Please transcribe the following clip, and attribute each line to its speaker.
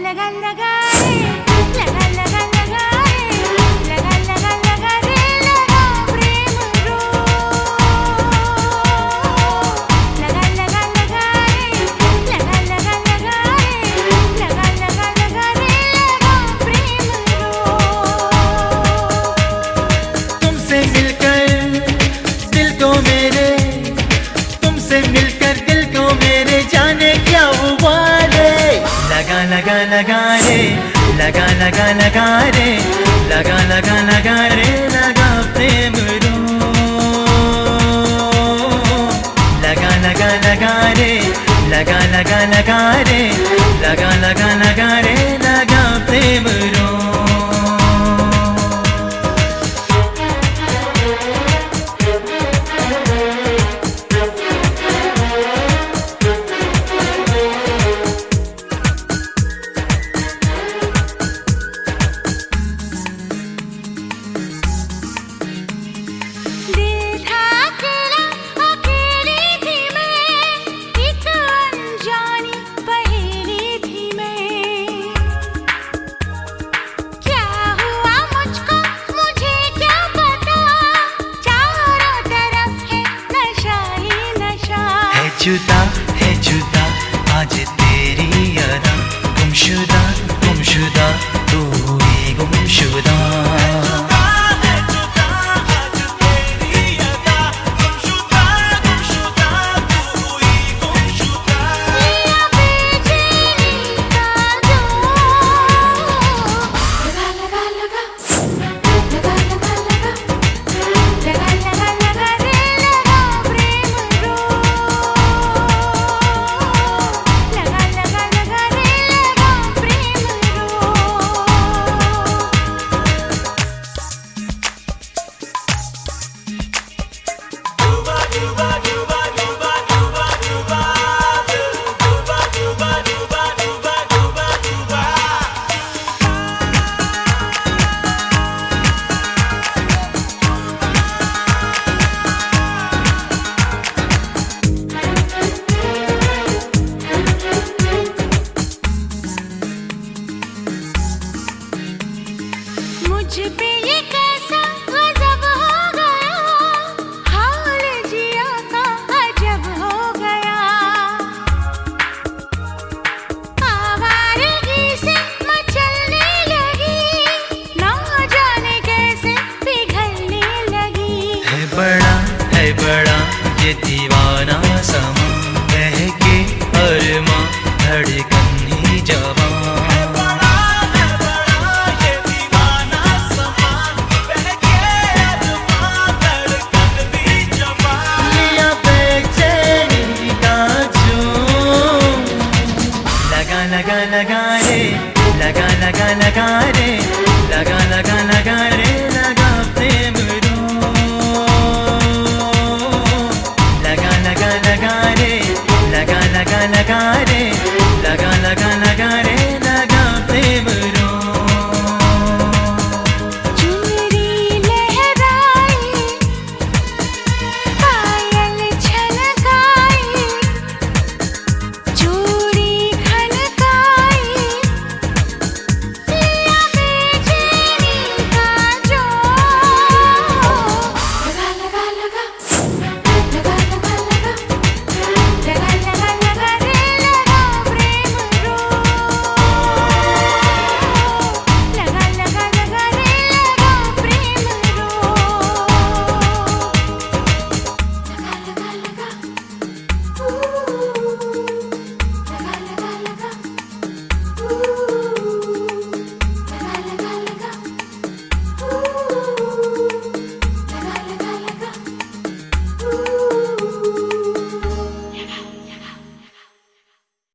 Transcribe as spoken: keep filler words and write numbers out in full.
Speaker 1: लगा लगा रे, लगा लगा लगा रे, लगा लगा लगा रे, लगा प्रेम रो। लगा लगा लगा रे, लगा लगा लगा रे, लगा लगा लगा रे, लगा प्रेम रो।
Speaker 2: तुमसे मिलकर दिल को मेरे, तुमसे मिलकर दिल को मेरे जाने क्या हुआ रे। लगा लगा लगा रे, लगा लगा लगा रे, लगा लगा लगा रे, लगा प्रेम रो। लगा लगा लगा रे, लगा लगा लगा रे, लगा लगा लगा रे, लगा प्रेम रो। जुदा है जुदा आज तेरी अदा, गुमशुदा गुमशुदा तू ही गुमशुदा।
Speaker 1: मुझ पे ये कैसा गजब हो गया, हाल जिया का अजब हो गया। आवारगी से मचलने लगी, ना जाने कैसे पिघलने लगी।
Speaker 2: है बड़ा है बड़ा ये दीवाना समा, बहके अरमा धड़कन ही जवां। लगा लगा रे, लगा लगा लगा रे, लगा लगा लगा रे, लगा प्रेम रो। लगा लगा लगा रे, लगा लगा लगा रे,